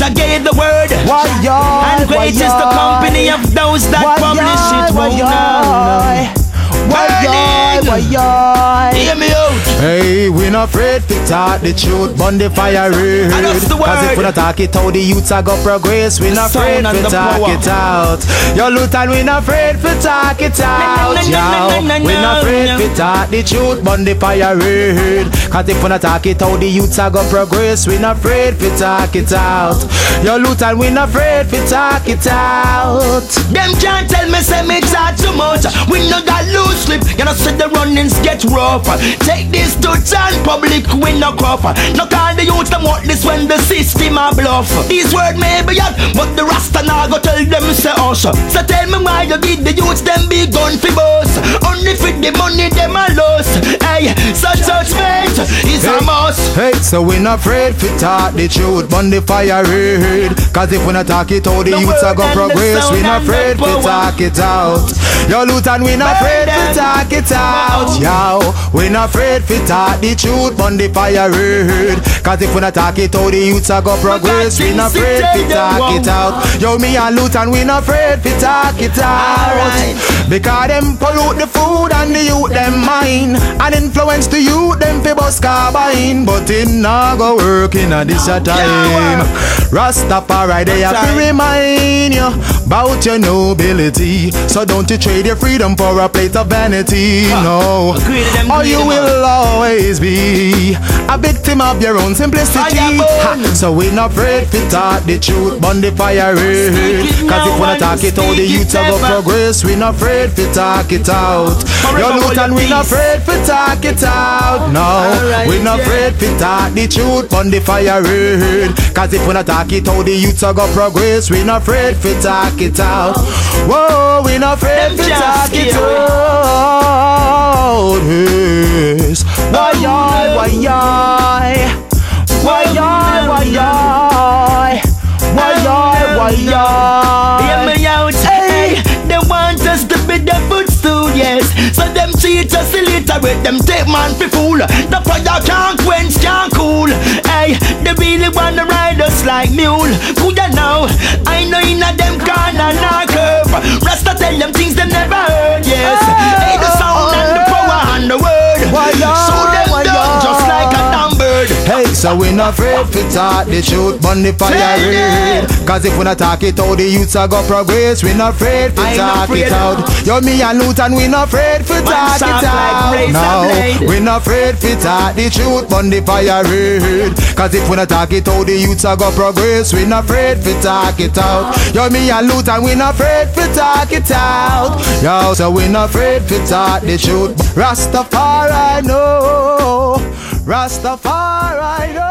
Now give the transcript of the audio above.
I gave the word. And great is the company of those that publish it. Hear me out. Hey, we not afraid to talk the truth, burn the fire red. Cause if we not talk it out, the youths are go progress. We not afraid to talk it out. Yo, Lutan, we not afraid to talk it out. Yo, we not afraid to talk the truth, burn the fire red. Cause if we not talk it out, the youths are go progress. We not afraid to talk it out. Yo, Lutan, we not afraid to talk it out. Them can't tell me say me talk too much. We no got loose slip. You know say the runnings get rough. Take this to John public, we no cough. No call the youth them want this when the system a bluff. These words may be hot, but the Rasta now go tell them say us. So tell me why you give the youths them big gun fi boss. Only for the money them a loss. Hey, such fate is a must. Hey, so we not afraid to talk the truth, burn the fire red. Cause if we not talk it out, the youths are go progress. We not afraid to talk it out. Yo, Lutan, we not afraid to talk it out. Yo, we not afraid to talk the truth, burn the fire red. Cause if we not talk it out, the youths are go progress. We not afraid to talk it out. Yo, me and Lutan, we not afraid to talk it out. Because them pollute the food and the youth them mind, and influence the youth them fi bust carbine. But it not go work in a this a time. Rastafari they have to remind you about your nobility. So don't you trade your freedom for a plate of vanity. No, or you will always be a victim of your own simplicity. So we not afraid to talk the truth, burn the fire red. Cause if we not talk it out, the youths will go progress. We not afraid to talk it out. Yo, Lutan, we not afraid to talk it out. No, we not afraid to talk the truth, burn the fire red. Cause if we not talk it out, the youths will go progress. We not afraid to talk it out. Whoa, we not afraid to talk it out. Yes. Why? Hear me out. Hey, they want us to be the footstool, yes. So them cheat us illiterate, them take man for fool. The fire can't quench, can't cool. Hey, they really wanna ride us like mule. Could you know? I know in a them corner now curve. Rasta tell them things they never heard, yes. Hey, the sound and the power and the word. So them done just like a damn bird. Hey, so we not afraid to talk the truth, burn the fire red. Cause if we not talk it out, the youths are go progress. We not afraid to talk it out. Yo, me and Lutan, we not afraid to talk it out. No, we not afraid to talk the truth, burn the fire red. Cause if we not talk it out, the youths are go progress. We not afraid to talk it out. Yo, me and Lutan, we not afraid to talk it out. Yo, so we not afraid to talk the truth. Rastafari, no. Rastafari, no.